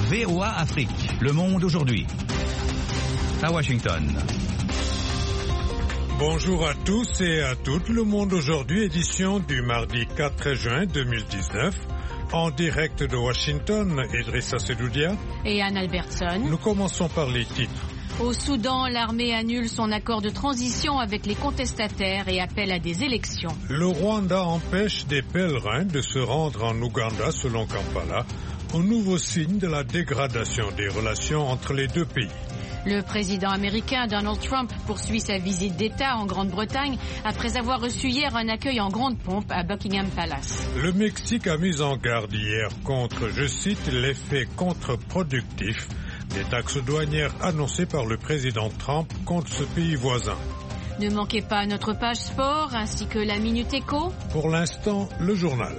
VOA Afrique, Le Monde aujourd'hui. À Washington. Bonjour à tous et à toutes. Le Monde aujourd'hui, édition du mardi 4 juin 2019. En direct de Washington, Idrissa Sedoudia et Anne Albertson. Nous commençons par les titres. Au Soudan, l'armée annule son accord de transition avec les contestataires et appelle à des élections. Le Rwanda empêche des pèlerins de se rendre en Ouganda, selon Kampala, un nouveau signe de la dégradation des relations entre les deux pays. Le président américain Donald Trump poursuit sa visite d'État en Grande-Bretagne après avoir reçu hier un accueil en grande pompe à Buckingham Palace. Le Mexique a mis en garde hier contre, je cite, l'effet contre-productif des taxes douanières annoncées par le président Trump contre ce pays voisin. Ne manquez pas notre page sport ainsi que la Minute Éco. Pour l'instant, le journal.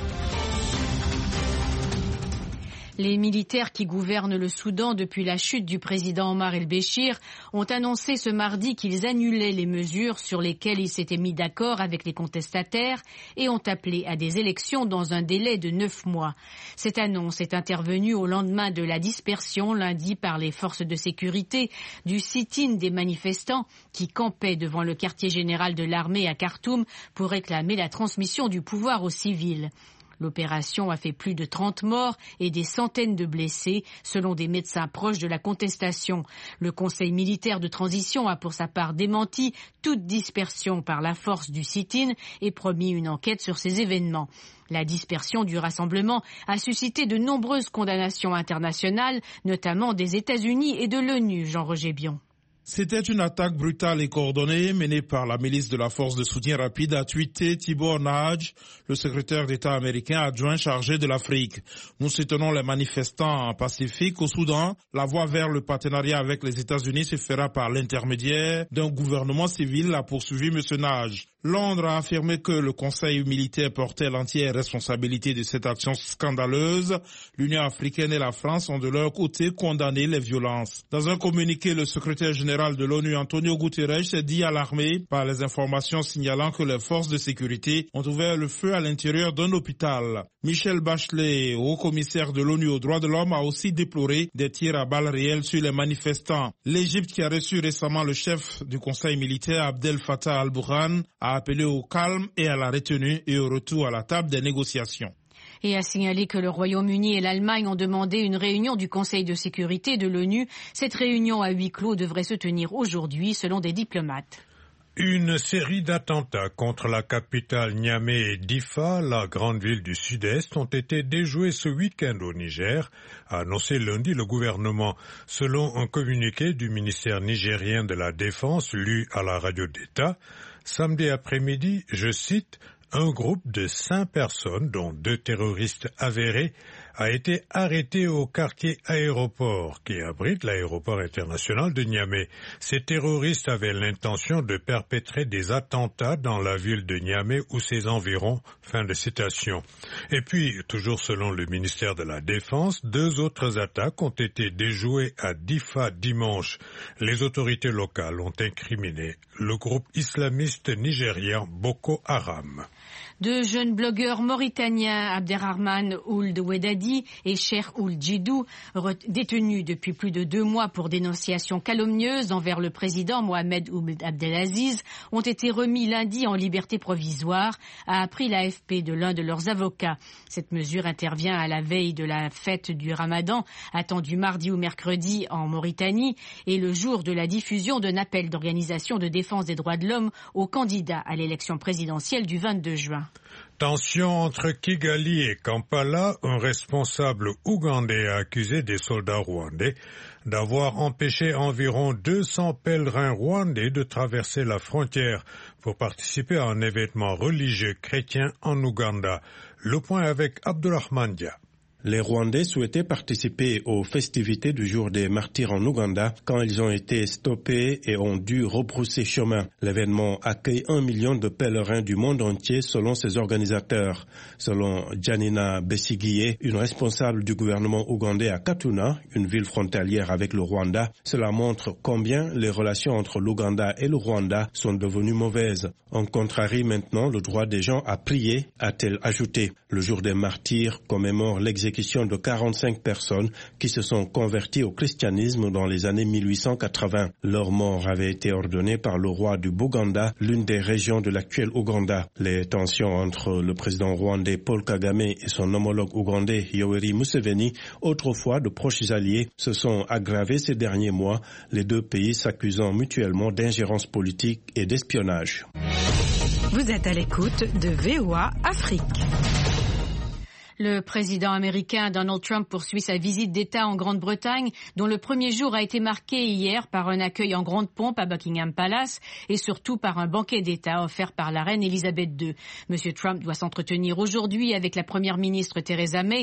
Les militaires qui gouvernent le Soudan depuis la chute du président Omar el-Béchir ont annoncé ce mardi qu'ils annulaient les mesures sur lesquelles ils s'étaient mis d'accord avec les contestataires et ont appelé à des élections dans un délai de 9 mois. Cette annonce est intervenue au lendemain de la dispersion lundi par les forces de sécurité du sit-in des manifestants qui campaient devant le quartier général de l'armée à Khartoum pour réclamer la transmission du pouvoir aux civils. L'opération a fait plus de 30 morts et des centaines de blessés, selon des médecins proches de la contestation. Le Conseil militaire de transition a pour sa part démenti toute dispersion par la force du sit-in et promis une enquête sur ces événements. La dispersion du rassemblement a suscité de nombreuses condamnations internationales, notamment des États-Unis et de l'ONU, Jean-Roger Bion. C'était une attaque brutale et coordonnée menée par la milice de la force de soutien rapide, a tweeté Tibor Nagy, le secrétaire d'État américain adjoint chargé de l'Afrique. Nous soutenons les manifestants pacifiques au Soudan. La voie vers le partenariat avec les États-Unis se fera par l'intermédiaire d'un gouvernement civil, a poursuivi M. Nagy. Londres a affirmé que le Conseil militaire portait l'entière responsabilité de cette action scandaleuse. L'Union africaine et la France ont de leur côté condamné les violences. Dans un communiqué, le secrétaire général de l'ONU, Antonio Guterres, s'est dit alarmé par les informations signalant que les forces de sécurité ont ouvert le feu à l'intérieur d'un hôpital. Michel Bachelet, haut-commissaire de l'ONU aux droits de l'homme, a aussi déploré des tirs à balles réelles sur les manifestants. L'Égypte, qui a reçu récemment le chef du Conseil militaire, Abdel Fattah al-Burhan, a appelé au calme et à la retenue et au retour à la table des négociations. Et a signalé que le Royaume-Uni et l'Allemagne ont demandé une réunion du Conseil de sécurité de l'ONU. Cette réunion à huis clos devrait se tenir aujourd'hui, selon des diplomates. Une série d'attentats contre la capitale Niamey et Difa, la grande ville du sud-est, ont été déjoués ce week-end au Niger, a annoncé lundi le gouvernement. Selon un communiqué du ministère nigérien de la Défense, lu à la radio d'État, samedi après-midi, je cite, un groupe de 5 personnes, dont 2 terroristes avérés, a été arrêté au quartier aéroport qui abrite l'aéroport international de Niamey. Ces terroristes avaient l'intention de perpétrer des attentats dans la ville de Niamey ou ses environs. Fin de citation. Et puis, toujours selon le ministère de la Défense, 2 autres attaques ont été déjouées à Difa dimanche. Les autorités locales ont incriminé le groupe islamiste nigérien Boko Haram. 2 jeunes blogueurs mauritaniens, Abderrahman Ould Wedadi et Cheikh Ould Djidou, détenus depuis plus de 2 mois pour dénonciation calomnieuse envers le président Mohamed Ould Abdelaziz, ont été remis lundi en liberté provisoire, a appris l'AFP de l'un de leurs avocats. Cette mesure intervient à la veille de la fête du Ramadan, attendue mardi ou mercredi en Mauritanie, et le jour de la diffusion d'un appel d'organisation de défense des droits de l'homme aux candidats à l'élection présidentielle du 22 juin. Tension entre Kigali et Kampala, un responsable ougandais a accusé des soldats rwandais d'avoir empêché environ 200 pèlerins rwandais de traverser la frontière pour participer à un événement religieux chrétien en Ouganda. Le point avec Abdulrahman Dia. Les Rwandais souhaitaient participer aux festivités du jour des martyrs en Ouganda quand ils ont été stoppés et ont dû rebrousser chemin. L'événement accueille 1 million de pèlerins du monde entier selon ses organisateurs. Selon Janina Besigye, une responsable du gouvernement ougandais à Katuna, une ville frontalière avec le Rwanda, cela montre combien les relations entre l'Ouganda et le Rwanda sont devenues mauvaises. On contrarie maintenant le droit des gens à prier, a-t-elle ajouté. Le jour des martyrs commémore l'exécution l'exécution de 45 personnes qui se sont converties au christianisme dans les années 1880. Leur mort avait été ordonnée par le roi du Bouganda, l'une des régions de l'actuel Ouganda. Les tensions entre le président rwandais Paul Kagame et son homologue ougandais Yoweri Museveni, autrefois de proches alliés, se sont aggravées ces derniers mois, les deux pays s'accusant mutuellement d'ingérence politique et d'espionnage. Vous êtes à l'écoute de VOA Afrique. Le président américain Donald Trump poursuit sa visite d'État en Grande-Bretagne, dont le premier jour a été marqué hier par un accueil en grande pompe à Buckingham Palace et surtout par un banquet d'État offert par la reine Elisabeth II. Monsieur Trump doit s'entretenir aujourd'hui avec la première ministre Theresa May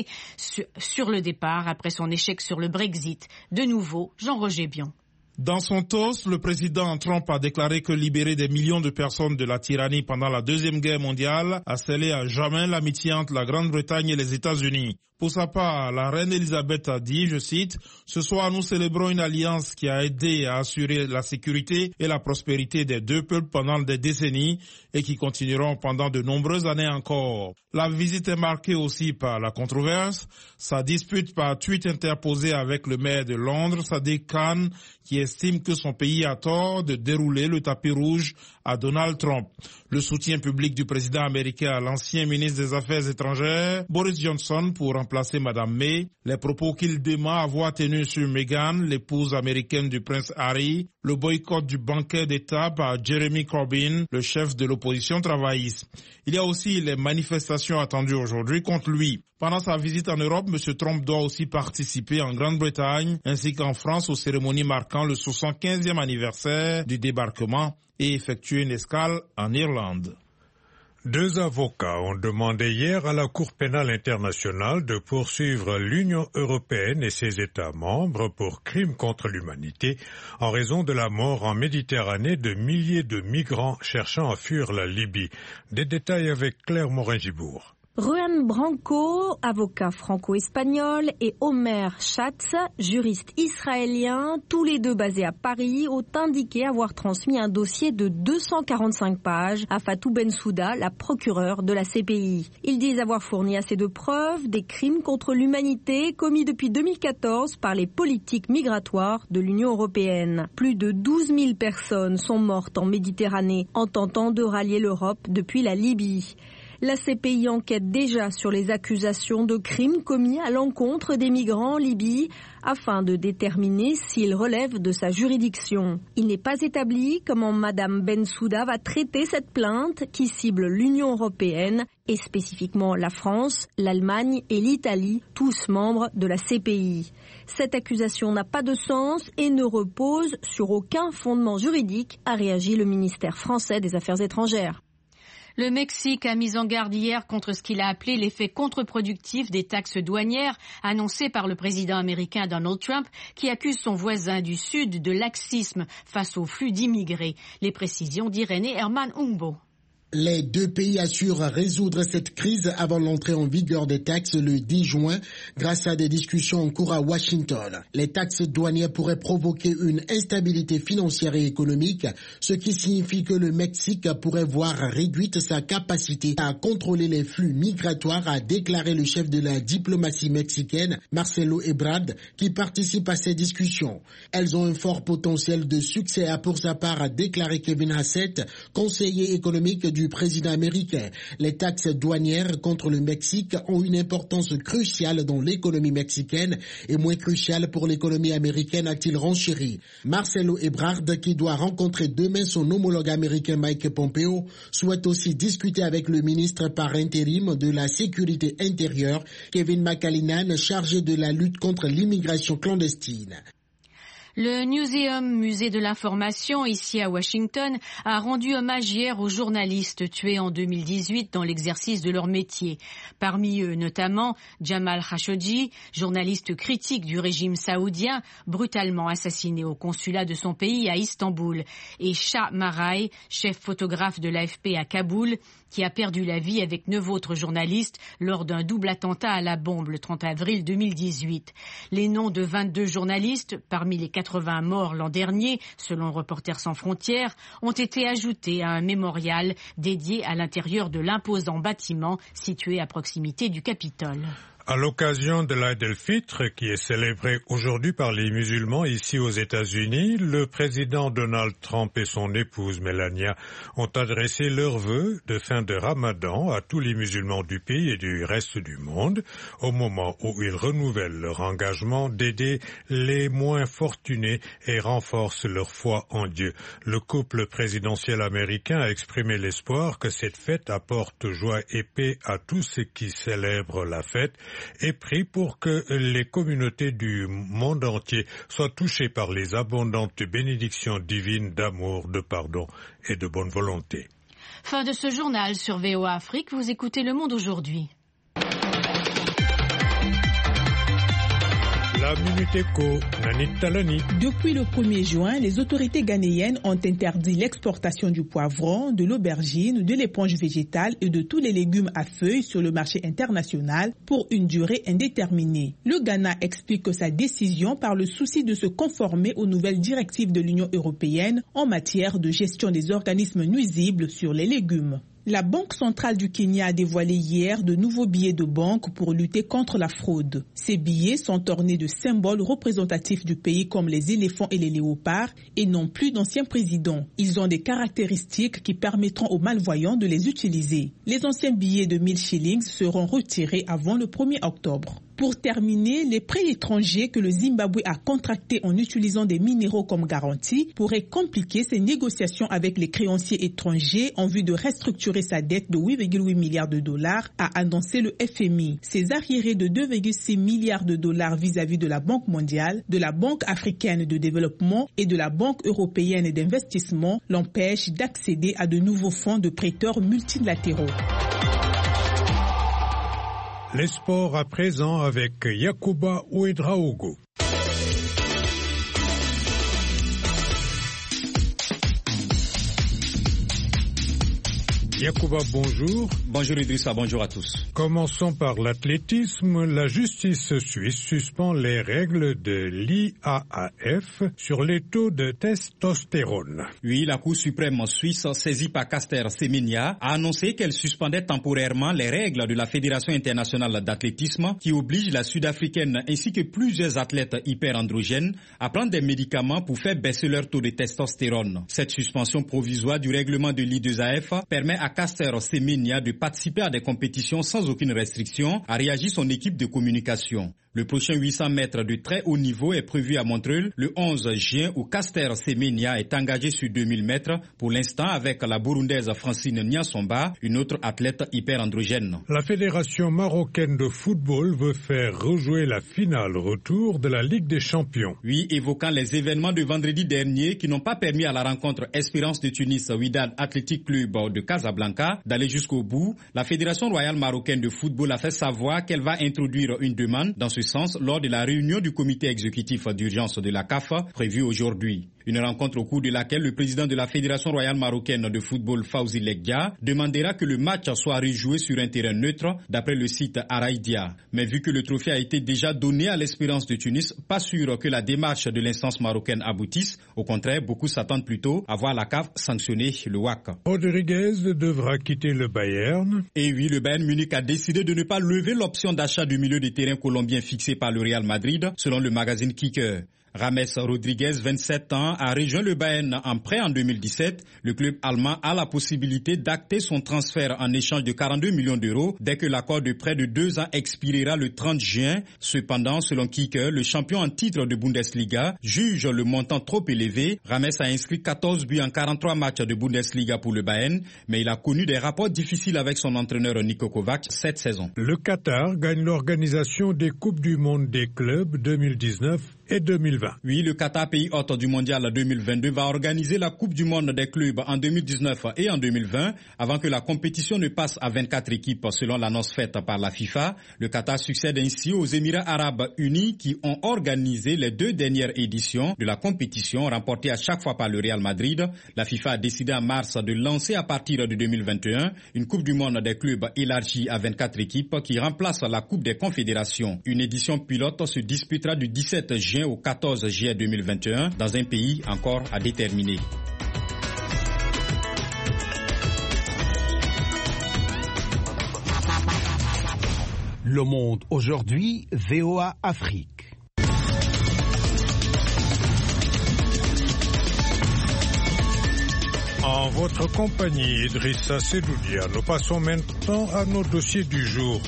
sur le départ après son échec sur le Brexit. De nouveau, Jean-Roger Bion. Dans son toast, le président Trump a déclaré que libérer des millions de personnes de la tyrannie pendant la Deuxième Guerre mondiale a scellé à jamais l'amitié entre la Grande-Bretagne et les États-Unis. Pour sa part, la reine Elisabeth a dit, je cite, « Ce soir, nous célébrons une alliance qui a aidé à assurer la sécurité et la prospérité des deux peuples pendant des décennies et qui continueront pendant de nombreuses années encore. » La visite est marquée aussi par la controverse, sa dispute par tweet interposé avec le maire de Londres, Sadiq Khan, qui estime que son pays a tort de dérouler le tapis rouge à Donald Trump. Le soutien public du président américain à l'ancien ministre des Affaires étrangères, Boris Johnson, pour remplacer Madame May, les propos qu'il dément avoir tenus sur Meghan, l'épouse américaine du prince Harry, le boycott du banquet d'État par Jeremy Corbyn, le chef de l'opposition travailliste. Il y a aussi les manifestations attendues aujourd'hui contre lui. Pendant sa visite en Europe, M. Trump doit aussi participer en Grande-Bretagne ainsi qu'en France aux cérémonies marquant le 75e anniversaire du débarquement et effectuer une escale en Irlande. Deux avocats ont demandé hier à la Cour pénale internationale de poursuivre l'Union européenne et ses États membres pour crimes contre l'humanité en raison de la mort en Méditerranée de milliers de migrants cherchant à fuir la Libye. Des détails avec Claire Morin-Gibourg. Juan Branco, avocat franco-espagnol, et Omer Schatz, juriste israélien, tous les deux basés à Paris, ont indiqué avoir transmis un dossier de 245 pages à Fatou Bensouda, la procureure de la CPI. Ils disent avoir fourni assez de preuves des crimes contre l'humanité commis depuis 2014 par les politiques migratoires de l'Union européenne. Plus de 12 000 personnes sont mortes en Méditerranée en tentant de rallier l'Europe depuis la Libye. La CPI enquête déjà sur les accusations de crimes commis à l'encontre des migrants en Libye afin de déterminer s'ils relèvent de sa juridiction. Il n'est pas établi comment Madame Bensouda va traiter cette plainte qui cible l'Union européenne et spécifiquement la France, l'Allemagne et l'Italie, tous membres de la CPI. Cette accusation n'a pas de sens et ne repose sur aucun fondement juridique, a réagi le ministère français des Affaires étrangères. Le Mexique a mis en garde hier contre ce qu'il a appelé l'effet contre-productif des taxes douanières annoncées par le président américain Donald Trump, qui accuse son voisin du Sud de laxisme face au flux d'immigrés. Les précisions d'Irénée Herman Humbo. Les deux pays assurent résoudre cette crise avant l'entrée en vigueur des taxes le 10 juin grâce à des discussions en cours à Washington. Les taxes douanières pourraient provoquer une instabilité financière et économique, ce qui signifie que le Mexique pourrait voir réduite sa capacité à contrôler les flux migratoires, a déclaré le chef de la diplomatie mexicaine, Marcelo Ebrard, qui participe à ces discussions. Elles ont un fort potentiel de succès, a pour sa part a déclaré Kevin Hassett, conseiller économique du président américain. Les taxes douanières contre le Mexique ont une importance cruciale dans l'économie mexicaine et moins cruciale pour l'économie américaine, a-t-il renchéri. Marcelo Ebrard, qui doit rencontrer demain son homologue américain Mike Pompeo, souhaite aussi discuter avec le ministre par intérim de la sécurité intérieure, Kevin McAleenan, chargé de la lutte contre l'immigration clandestine. Le Newseum, musée de l'information, ici à Washington, a rendu hommage hier aux journalistes tués en 2018 dans l'exercice de leur métier. Parmi eux, notamment, Jamal Khashoggi, journaliste critique du régime saoudien, brutalement assassiné au consulat de son pays à Istanbul, et Shah Marai, chef photographe de l'AFP à Kaboul, qui a perdu la vie avec 9 autres journalistes lors d'un double attentat à la bombe le 30 avril 2018. Les noms de 22 journalistes, parmi les 80 morts l'an dernier, selon Reporters sans frontières, ont été ajoutés à un mémorial dédié à l'intérieur de l'imposant bâtiment situé à proximité du Capitole. À l'occasion de l'Aïd el-Fitr, qui est célébré aujourd'hui par les musulmans ici aux États-Unis, le président Donald Trump et son épouse Melania ont adressé leurs vœux de fin de Ramadan à tous les musulmans du pays et du reste du monde, au moment où ils renouvellent leur engagement d'aider les moins fortunés et renforcent leur foi en Dieu. Le couple présidentiel américain a exprimé l'espoir que cette fête apporte joie et paix à tous ceux qui célèbrent la fête et prie pour que les communautés du monde entier soient touchées par les abondantes bénédictions divines d'amour, de pardon et de bonne volonté. Fin de ce journal sur VOA Afrique, vous écoutez Le Monde aujourd'hui. La Minute Éco, Nanit Talani. Depuis le 1er juin, les autorités ghanéennes ont interdit l'exportation du poivron, de l'aubergine, de l'éponge végétale et de tous les légumes à feuilles sur le marché international pour une durée indéterminée. Le Ghana explique que sa décision par le souci de se conformer aux nouvelles directives de l'Union européenne en matière de gestion des organismes nuisibles sur les légumes. La Banque centrale du Kenya a dévoilé hier de nouveaux billets de banque pour lutter contre la fraude. Ces billets sont ornés de symboles représentatifs du pays comme les éléphants et les léopards et non plus d'anciens présidents. Ils ont des caractéristiques qui permettront aux malvoyants de les utiliser. Les anciens billets de 1000 shillings seront retirés avant le 1er octobre. Pour terminer, les prêts étrangers que le Zimbabwe a contractés en utilisant des minéraux comme garantie pourraient compliquer ses négociations avec les créanciers étrangers en vue de restructurer sa dette de 8,8 milliards de dollars, a annoncé le FMI. Ces arriérés de 2,6 milliards de dollars vis-à-vis de la Banque mondiale, de la Banque africaine de développement et de la Banque européenne d'investissement l'empêchent d'accéder à de nouveaux fonds de prêteurs multilatéraux. Les sports à présent avec Yacouba Ouedraogo. Yacouba, bonjour. Bonjour Idrissa, bonjour à tous. Commençons par l'athlétisme. La justice suisse suspend les règles de l'IAAF sur les taux de testostérone. Oui, la Cour suprême suisse, saisie par Caster Semenya, a annoncé qu'elle suspendait temporairement les règles de la Fédération internationale d'athlétisme qui oblige la Sud-Africaine ainsi que plusieurs athlètes hyperandrogènes à prendre des médicaments pour faire baisser leur taux de testostérone. Cette suspension provisoire du règlement de l'IAAF permet à Caster Semenya de participer à des compétitions sans aucune restriction, a réagi son équipe de communication. Le prochain 800 mètres de très haut niveau est prévu à Montreuil le 11 juin où Caster Semenya est engagé sur 2000 mètres pour l'instant avec la Burundaise Francine Niansomba, une autre athlète hyperandrogène. La Fédération marocaine de football veut faire rejouer la finale retour de la Ligue des Champions. Oui, évoquant les événements de vendredi dernier qui n'ont pas permis à la rencontre Espérance de Tunis Wydad Athletic Club de Casablanca d'aller jusqu'au bout, la Fédération royale marocaine de football a fait savoir qu'elle va introduire une demande dans ce sens lors de la réunion du comité exécutif d'urgence de la CAF prévue aujourd'hui. Une rencontre au cours de laquelle le président de la Fédération royale marocaine de football, Fawzi Legdia, demandera que le match soit rejoué sur un terrain neutre, d'après le site Araïdia. Mais vu que le trophée a été déjà donné à l'Espérance de Tunis, pas sûr que la démarche de l'instance marocaine aboutisse. Au contraire, beaucoup s'attendent plutôt à voir la CAF sanctionner le WAC. Rodriguez devra quitter le Bayern. Et oui, le Bayern Munich a décidé de ne pas lever l'option d'achat du milieu de terrain colombien fixé par le Real Madrid, selon le magazine Kicker. Rames Rodriguez, 27 ans, a rejoint le Bayern en prêt en 2017. Le club allemand a la possibilité d'acter son transfert en échange de 42 millions d'euros dès que l'accord de prêt de 2 ans expirera le 30 juin. Cependant, selon Kicker, le champion en titre de Bundesliga juge le montant trop élevé. Rames a inscrit 14 buts en 43 matchs de Bundesliga pour le Bayern, mais il a connu des rapports difficiles avec son entraîneur Niko Kovac cette saison. Le Qatar gagne l'organisation des Coupes du Monde des clubs 2019 et 2020. Oui, le Qatar, pays hôte du mondial 2022, va organiser la Coupe du Monde des clubs en 2019 et en 2020, avant que la compétition ne passe à 24 équipes selon l'annonce faite par la FIFA. Le Qatar succède ainsi aux Émirats arabes unis qui ont organisé les 2 dernières éditions de la compétition, remportée à chaque fois par le Real Madrid. La FIFA a décidé en mars de lancer à partir de 2021 une Coupe du Monde des clubs élargie à 24 équipes qui remplace la Coupe des Confédérations. Une édition pilote se disputera du 17 juin au 14 juillet 2021 dans un pays encore à déterminer. Le Monde aujourd'hui, VOA Afrique. En votre compagnie, Idrissa Sedoudia, nous passons maintenant à nos dossiers du jour.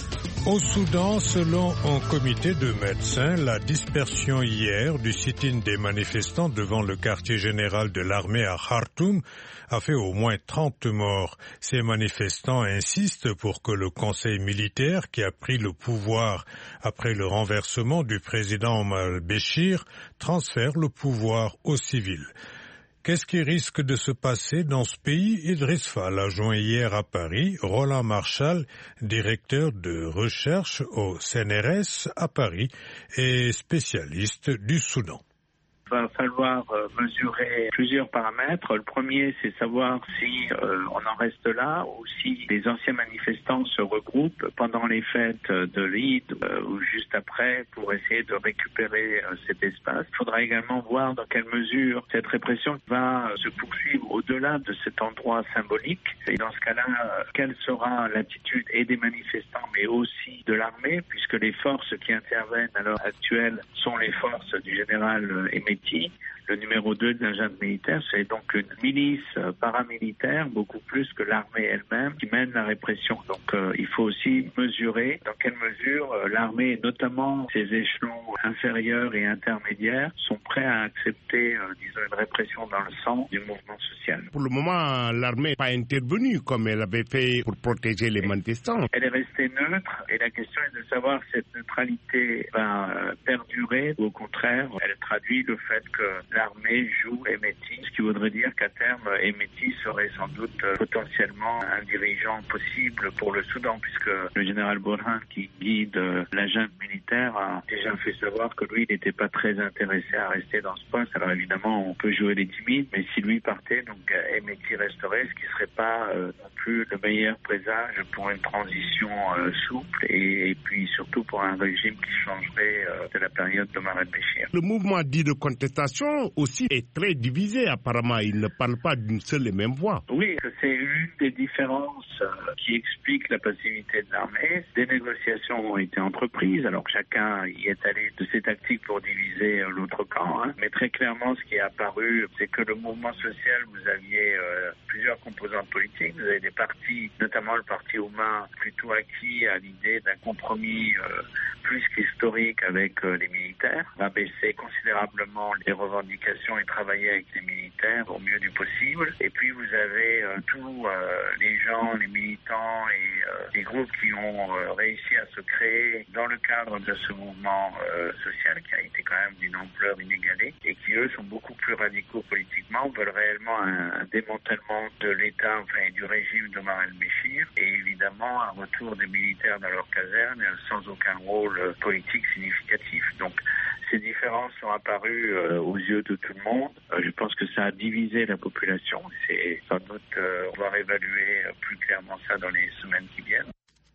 Au Soudan, selon un comité de médecins, la dispersion hier du sit-in des manifestants devant le quartier général de l'armée à Khartoum a fait au moins 30 morts. Ces manifestants insistent pour que le conseil militaire, qui a pris le pouvoir après le renversement du président Omar al-Béchir, transfère le pouvoir aux civils. Qu'est-ce qui risque de se passer dans ce pays? Idriss Fall a joint hier à Paris Roland Marchal, directeur de recherche au CNRS à Paris et spécialiste du Soudan. Il va falloir mesurer plusieurs paramètres. Le premier, c'est savoir si on en reste là ou si les anciens manifestants se regroupent pendant les fêtes de l'Eid ou juste après pour essayer de récupérer cet espace. Il faudra également voir dans quelle mesure cette répression va se poursuivre au-delà de cet endroit symbolique. Et dans ce cas-là, quelle sera l'attitude et des manifestants mais aussi de l'armée, puisque les forces qui interviennent à l'heure actuelle sont les forces du général Hemeti, le numéro 2 de la junte militaire. C'est donc une milice paramilitaire, beaucoup plus que l'armée elle-même, qui mène la répression. Donc il faut aussi mesurer dans quelle mesure l'armée, et notamment ses échelons inférieurs et intermédiaires, sont prêts à accepter, disons, une répression dans le sang du mouvement social. Pour le moment, l'armée n'est pas intervenue comme elle avait fait pour protéger les manifestants. Elle est restée neutre et la question est de savoir si cette neutralité va perdurer ou au contraire, elle traduit le fait que l'armée joue Hemeti, ce qui voudrait dire qu'à terme, Hemeti serait sans doute potentiellement un dirigeant possible pour le Soudan, puisque le général Burhan, qui guide la junte militaire, a déjà fait savoir que lui, il n'était pas très intéressé à rester dans ce poste. Alors évidemment, on peut jouer les timides, mais si lui partait, donc Hemeti resterait, ce qui ne serait pas non plus le meilleur présage pour une transition souple et puis surtout pour un régime qui changerait de la période d'Omar al-Béchir. Le mouvement dit de contestation aussi est très divisé apparemment. Il ne parle pas d'une seule et même voix. Oui, c'est une des différences qui explique la passivité de l'armée. Des négociations ont été entreprises, alors chacun y est allé de ses tactiques pour diviser l'autre camp. Mais très clairement, ce qui est apparu, c'est que le mouvement social, vous aviez plusieurs composantes politiques. Vous avez des partis, notamment le parti Ouma, plutôt acquis à l'idée d'un compromis plus qu'historique avec les militaires, va baisser considérablement les revendications et travailler avec les militaires au mieux du possible. Et puis vous avez tous les gens, les militants et les groupes qui ont réussi à se créer dans le cadre de ce mouvement social qui a été quand même d'une ampleur inégalée et qui eux sont beaucoup plus radicaux politiquement, veulent réellement un démantèlement de l'État, enfin et du régime d'Omar el-Béchir et évidemment un retour des militaires dans leur caserne sans aucun rôle politique significatif. Donc ces différences sont apparues aux yeux de tout le monde. Je pense que ça a divisé la population. C'est sans doute, on va réévaluer plus clairement ça dans les semaines qui viennent.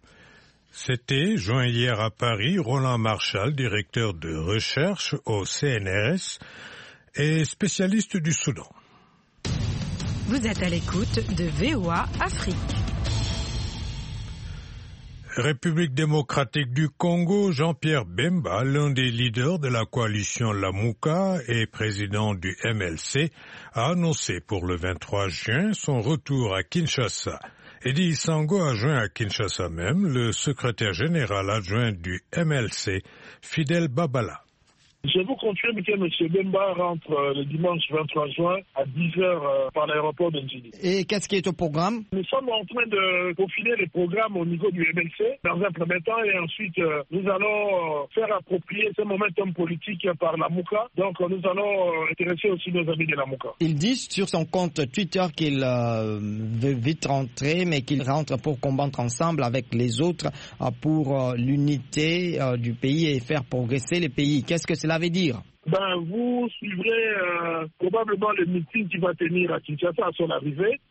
C'était, joint hier à Paris, Roland Marchal, directeur de recherche au CNRS et spécialiste du Soudan. Vous êtes à l'écoute de VOA Afrique. République démocratique du Congo, Jean-Pierre Bemba, l'un des leaders de la coalition Lamuka et président du MLC, a annoncé pour le 23 juin son retour à Kinshasa. Eddie Sango a joint à Kinshasa même le secrétaire général adjoint du MLC, Fidel Babala. Je vous confirme que M. Bemba rentre le dimanche 23 juin à 10h par l'aéroport de Njili. Et qu'est-ce qui est au programme? Nous sommes en train de peaufiner les programmes au niveau du MLC dans un premier temps et ensuite nous allons faire approprier ce momentum politique par la Mouka. Donc nous allons intéresser aussi nos amis de la Mouka. Il dit sur son compte Twitter qu'il veut vite rentrer mais qu'il rentre pour combattre ensemble avec les autres pour l'unité du pays et faire progresser le pays. Qu'est-ce que cela veut dire? Vous suivrez probablement le meeting qui va tenir à Kinshasa à son arrivée.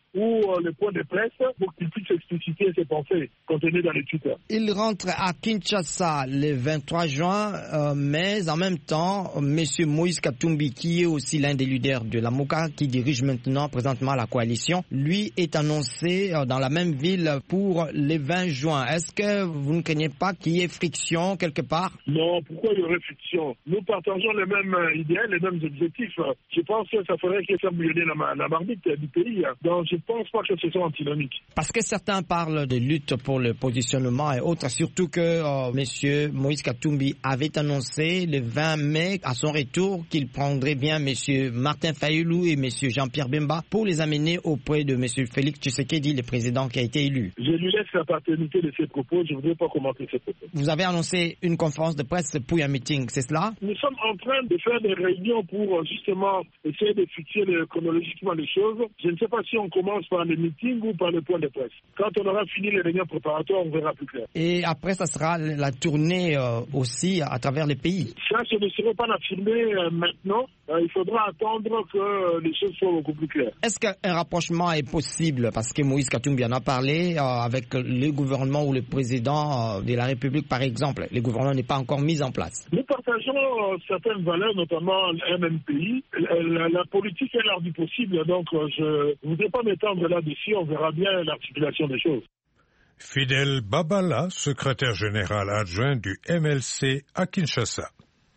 ou le point de presse pour qu'il puisse expliciter ses pensées contenues dans les Twitter. Il rentre à Kinshasa le 23 juin, mais en même temps, M. Moïse Katumbi, qui est aussi l'un des leaders de la MOCA, qui dirige présentement la coalition, lui est annoncé dans la même ville pour le 20 juin. Est-ce que vous ne craignez pas qu'il y ait friction quelque part? Non, pourquoi il y aurait friction? Nous partageons les mêmes idées, les mêmes objectifs. Je pense que ça ferait que ça bouillonner la marmite du pays. Donc je ne pense pas que ce soit antinomique. Parce que certains parlent de lutte pour le positionnement et autres, surtout que M. Moïse Katumbi avait annoncé le 20 mai à son retour qu'il prendrait bien M. Martin Fayulu et M. Jean-Pierre Bemba pour les amener auprès de M. Félix Tshisekedi, le président qui a été élu. Je lui laisse la paternité de ses propos, je ne voudrais pas commenter ses propos. Vous avez annoncé une conférence de presse puis un meeting, c'est cela? Nous sommes en train de faire des réunions pour justement essayer de fixer chronologiquement les choses. Je ne sais pas si on commence par les meetings ou par les points de presse. Quand on aura fini les réunions préparatoires, on verra plus clair. Et après, ça sera la tournée aussi à travers les pays? Ça, je ne saurais pas l'affirmer maintenant. Il faudra attendre que les choses soient beaucoup plus claires. Est-ce qu'un rapprochement est possible? Parce que Moïse Katumbi en a parlé avec le gouvernement ou le président de la République, par exemple. Le gouvernement n'est pas encore mis en place. Nous partageons certaines valeurs, notamment le MNPI. La politique est l'art du possible, donc je ne voudrais pas m'étendre là-dessus. On verra bien l'articulation des choses. Fidel Babala, secrétaire général adjoint du MLC à Kinshasa.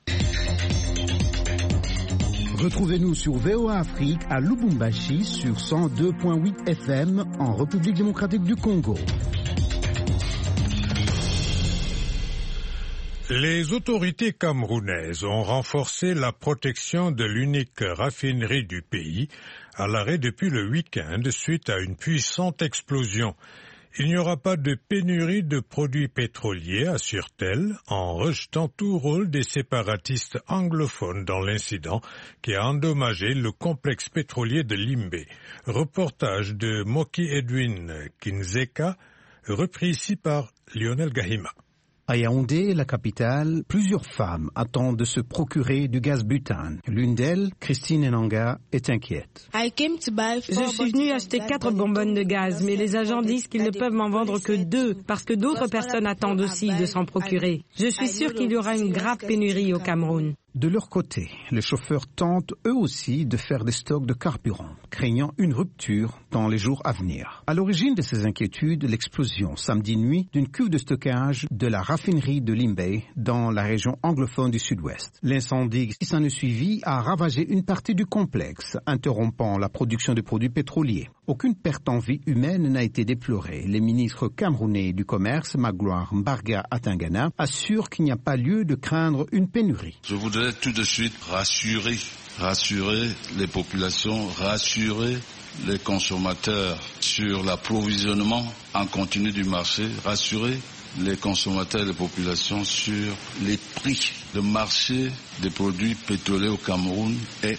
Retrouvez-nous sur VOA Afrique à Lubumbashi sur 102.8 FM en République démocratique du Congo. Les autorités camerounaises ont renforcé la protection de l'unique raffinerie du pays à l'arrêt depuis le week-end suite à une puissante explosion. Il n'y aura pas de pénurie de produits pétroliers, assure-t-elle, en rejetant tout rôle des séparatistes anglophones dans l'incident qui a endommagé le complexe pétrolier de Limbe. Reportage de Moki Edwin Kinzeka, repris ici par Lionel Gahima. À Yaoundé, la capitale, plusieurs femmes attendent de se procurer du gaz butane. L'une d'elles, Christine Enanga, est inquiète. Je suis venue acheter 4 bonbonnes de gaz, mais les agents disent qu'ils ne peuvent m'en vendre que 2 parce que d'autres personnes attendent aussi de s'en procurer. Je suis sûre qu'il y aura une grave pénurie au Cameroun. De leur côté, les chauffeurs tentent eux aussi de faire des stocks de carburant, craignant une rupture dans les jours à venir. À l'origine de ces inquiétudes, l'explosion samedi nuit d'une cuve de stockage de la raffinerie de Limbe dans la région anglophone du sud-ouest. L'incendie qui s'en est suivi a ravagé une partie du complexe, interrompant la production de produits pétroliers. Aucune perte en vie humaine n'a été déplorée. Le ministre camerounais du commerce, Magloire Mbarga Atangana, assure qu'il n'y a pas lieu de craindre une pénurie. Je voudrais tout de suite rassurer les populations, rassurer les consommateurs sur l'approvisionnement en continu du marché, rassurer les consommateurs et les populations sur les prix. Le marché des produits pétroliers au Cameroun est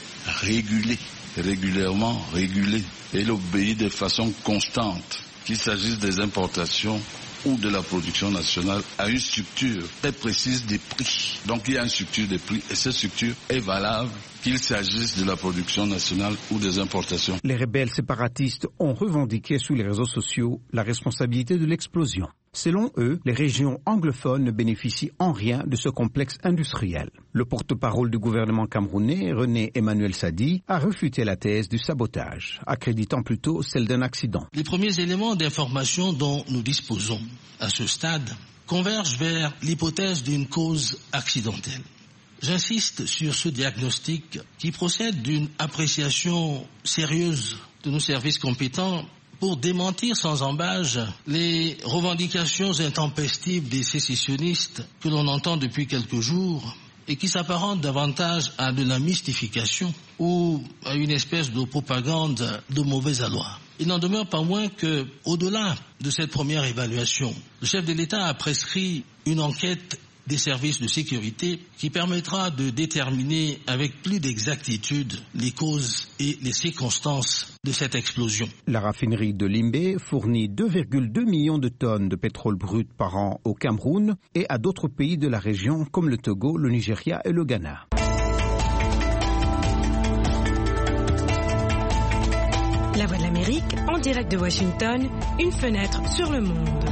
régulièrement régulé. Et il obéit de façon constante, qu'il s'agisse des importations ou de la production nationale, à une structure très précise des prix. Donc il y a une structure des prix et cette structure est valable qu'il s'agisse de la production nationale ou des importations. Les rebelles séparatistes ont revendiqué sur les réseaux sociaux la responsabilité de l'explosion. Selon eux, les régions anglophones ne bénéficient en rien de ce complexe industriel. Le porte-parole du gouvernement camerounais, René Emmanuel Sadi, a refuté la thèse du sabotage, accréditant plutôt celle d'un accident. Les premiers éléments d'information dont nous disposons à ce stade convergent vers l'hypothèse d'une cause accidentelle. J'insiste sur ce diagnostic qui procède d'une appréciation sérieuse de nos services compétents pour démentir sans embâche les revendications intempestives des sécessionnistes que l'on entend depuis quelques jours et qui s'apparentent davantage à de la mystification ou à une espèce de propagande de mauvais aloi. Il n'en demeure pas moins que, au-delà de cette première évaluation, le chef de l'État a prescrit une enquête des services de sécurité qui permettra de déterminer avec plus d'exactitude les causes et les circonstances de cette explosion. La raffinerie de Limbe fournit 2,2 millions de tonnes de pétrole brut par an au Cameroun et à d'autres pays de la région comme le Togo, le Nigeria et le Ghana. La Voix de l'Amérique, en direct de Washington, une fenêtre sur le monde.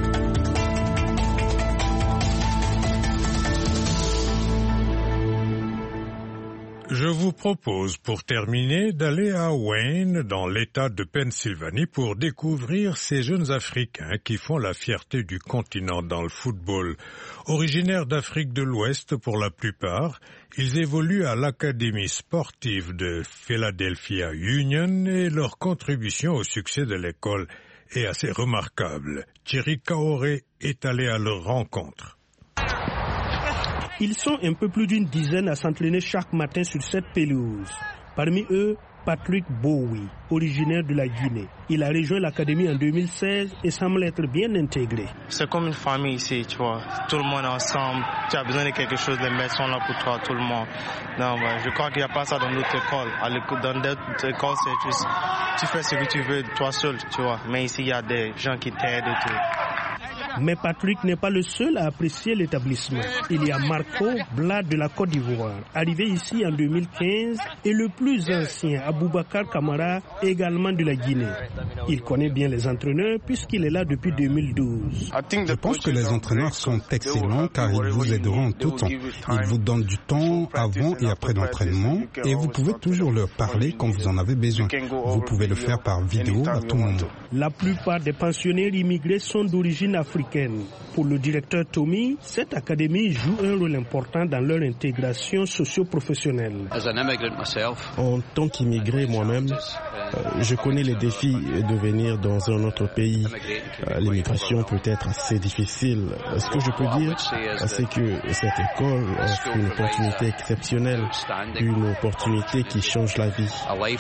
Je vous propose, pour terminer, d'aller à Wayne, dans l'État de Pennsylvanie, pour découvrir ces jeunes Africains qui font la fierté du continent dans le football. Originaires d'Afrique de l'Ouest pour la plupart, ils évoluent à l'Académie sportive de Philadelphia Union et leur contribution au succès de l'école est assez remarquable. Thierry Kaoré est allé à leur rencontre. Ils sont un peu plus d'une dizaine à s'entraîner chaque matin sur cette pelouse. Parmi eux, Patrick Bowie, originaire de la Guinée. Il a rejoint l'académie en 2016 et semble être bien intégré. C'est comme une famille ici, tu vois. Tout le monde est ensemble. Tu as besoin de quelque chose, les maîtres sont là pour toi, tout le monde. Non, je crois qu'il n'y a pas ça dans notre école. Dans d'autres écoles, c'est juste, tu fais ce que tu veux toi seul, tu vois. Mais ici, il y a des gens qui t'aident et tout. Mais Patrick n'est pas le seul à apprécier l'établissement. Il y a Marco Blad de la Côte d'Ivoire, arrivé ici en 2015, et le plus ancien, Aboubacar Kamara, également de la Guinée. Il connaît bien les entraîneurs puisqu'il est là depuis 2012. Je pense que les entraîneurs sont excellents car ils vous aideront en tout temps. Ils vous donnent du temps avant et après l'entraînement et vous pouvez toujours leur parler quand vous en avez besoin. Vous pouvez le faire par vidéo à tout moment. La plupart des pensionnaires immigrés sont d'origine africaine. Pour le directeur Tommy, cette académie joue un rôle important dans leur intégration socio-professionnelle. En tant qu'immigré moi-même, je connais les défis de venir dans un autre pays. L'immigration peut être assez difficile. Ce que je peux dire, c'est que cette école offre une opportunité exceptionnelle, une opportunité qui change la vie.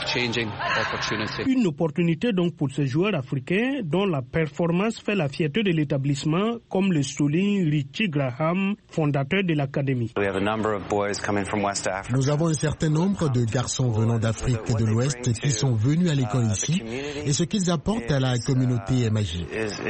Une opportunité donc pour ces joueurs africains dont la performance fait la fierté de l'établissement, comme le souligne Richie Graham, fondateur de l'académie. Nous avons un certain nombre de garçons venant d'Afrique de l'Ouest qui sont venus à l'école ici et ce qu'ils apportent à la communauté est magique.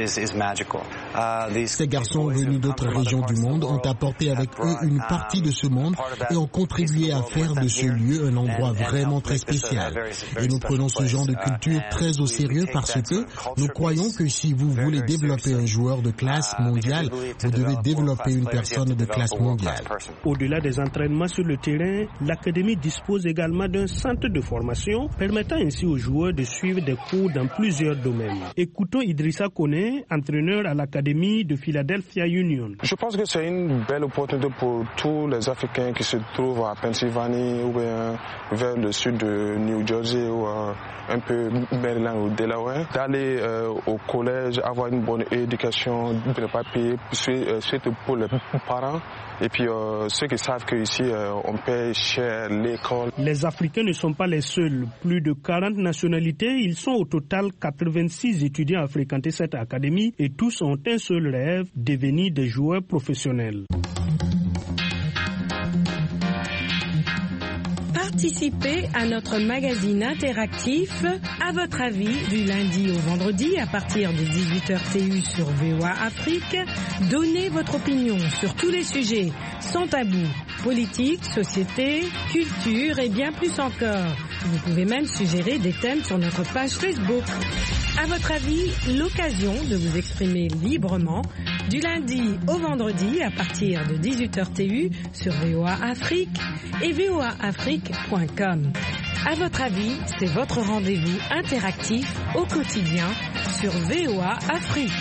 Ces garçons venus d'autres régions du monde ont apporté avec eux une partie de ce monde et ont contribué à faire de ce lieu un endroit vraiment très spécial. Et nous prenons ce genre de culture très au sérieux parce que nous croyons que si vous voulez développer un joueur de classe mondiale, vous devez développer une personne de classe mondiale. Au-delà des entraînements sur le terrain, l'académie dispose également d'un centre de formation permettant ainsi aux joueurs de suivre des cours dans plusieurs domaines. Écoutons Idrissa Koné, entraîneur à l'académie de Philadelphia Union. Je pense que c'est une belle opportunité pour tous les Africains qui se trouvent à Pennsylvanie ou bien vers le sud de New Jersey ou un peu Maryland ou Delaware, d'aller au collège, avoir une bonne éducation, ne pas payer, surtout pour les parents. Et puis ceux qui savent qu'ici on paye cher l'école. Les Africains ne sont pas les seuls. Plus de 40 nationalités, ils sont au total 86 étudiants à fréquenter cette académie et tous ont un seul rêve, devenir des joueurs professionnels. Participez à notre magazine interactif À votre avis du lundi au vendredi à partir de 18h TU sur VOA Afrique. Donnez votre opinion sur tous les sujets sans tabou, politique, société, culture et bien plus encore. Vous pouvez même suggérer des thèmes sur notre page Facebook. À votre avis, l'occasion de vous exprimer librement du lundi au vendredi à partir de 18h TU sur VOA Afrique et voaafrique.com. À votre avis, c'est votre rendez-vous interactif au quotidien sur VOA Afrique.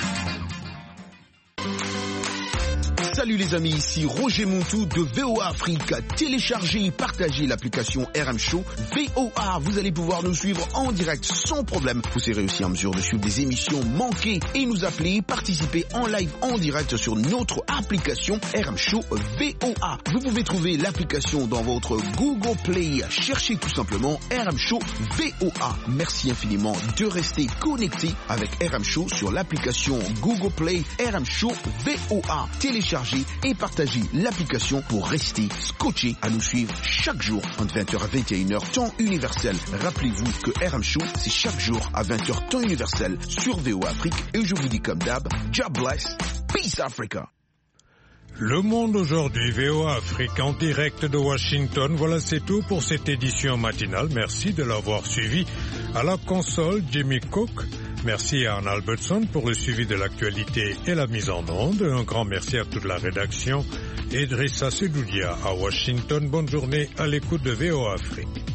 Salut les amis, ici Roger Montou de VOA Afrique. Téléchargez et partagez l'application RM Show VOA. Vous allez pouvoir nous suivre en direct sans problème. Vous serez aussi en mesure de suivre des émissions manquées et nous appeler, participer en live en direct sur notre application RM Show VOA. Vous pouvez trouver l'application dans votre Google Play. Cherchez tout simplement RM Show VOA. Merci infiniment de rester connecté avec RM Show sur l'application Google Play RM Show VOA. Téléchargez et partagez l'application pour rester scotché à nous suivre chaque jour entre 20h à 21h temps universel. Rappelez-vous que RM Show, c'est chaque jour à 20h temps universel sur VOA Afrique et je vous dis comme d'hab, God bless, peace Africa. Le Monde aujourd'hui, VOA Afrique en direct de Washington. Voilà, c'est tout pour cette édition matinale. Merci de l'avoir suivi. À la console, Jimmy Cook. Merci à Anne Albertson pour le suivi de l'actualité et la mise en onde. Un grand merci à toute la rédaction. Idrissa Sedoudia à Washington. Bonne journée à l'écoute de VOA Afrique.